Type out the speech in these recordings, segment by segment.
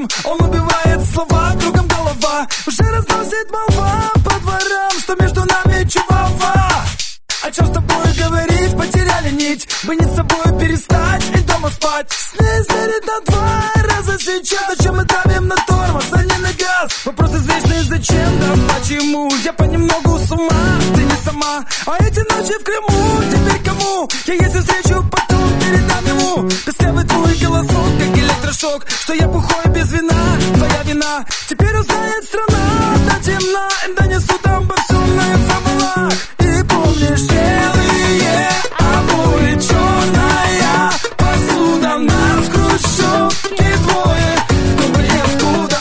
рядом, он убивает слова, кругом голова. Уже разносит молва по дворам, что между нами чувава. О чем с тобой говорить, потеряли нить. Бы не с собой перестать и дома спать. Сны измерить на 2 раза сейчас. Зачем мы давим на тормоз, а не на газ? Вопрос извечный, зачем, да почему? Я понемногу с ума, ты не сама. А эти ночи в Крыму, теперь кому? Я если встречу, потом передам ему. Песклявый твой голосок, как электрошок. Что я бухой без вина, твоя вина. Теперь узнает страна, да темна. Им донесут обо всем на инфоблах. И помнишь, белые обои, черная посуда, нас хрущевки двое. Кто и откуда,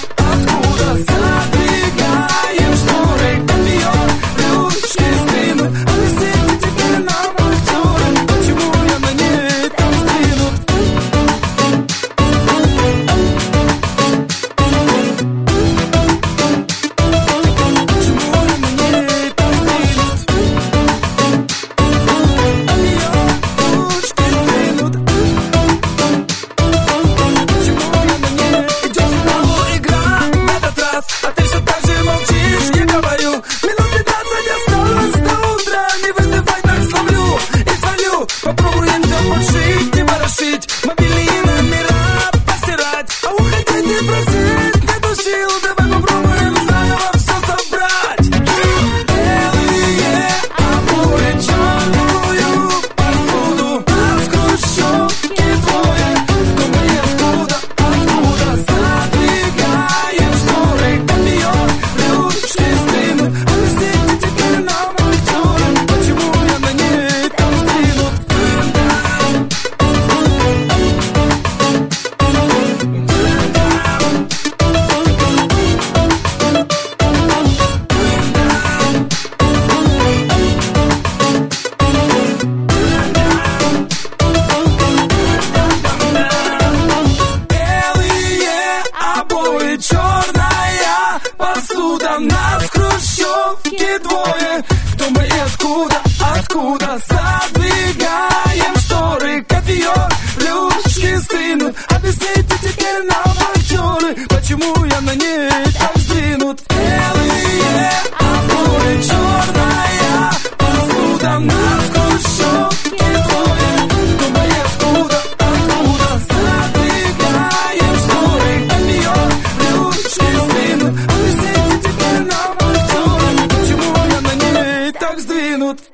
задвигаем шторы, ковер, ручки сдвинут. Объясните теперь нам, актеры, почему я на ней там сдвинут. Попробуем все подшить, не ворошить, мобильные номера постирать. А уходить не просить, нету сил, давай попробуем заново все собрать. Белые обои, черную посуду, нас хрущевки двое. Кто мы и откуда, задвигаем шторы, ковер, ручки сдвинут. Объясните теперь нам, актеры, почему я на ней там сдвинут. Черная посуда, нас в хрущевке двое. Кто мы и откуда, задвигаем шторы, ковер, ручки стынут. Объясните теперь нам, актеры, почему я на ней так сдвинут. Белые обои, черная посуда, нас в хрущевке двое. Кто мы и откуда, задвигаем шторы, ковер, ручки сдвинут. Объясните теперь нам, актеры, почему я на ней так сдвинут.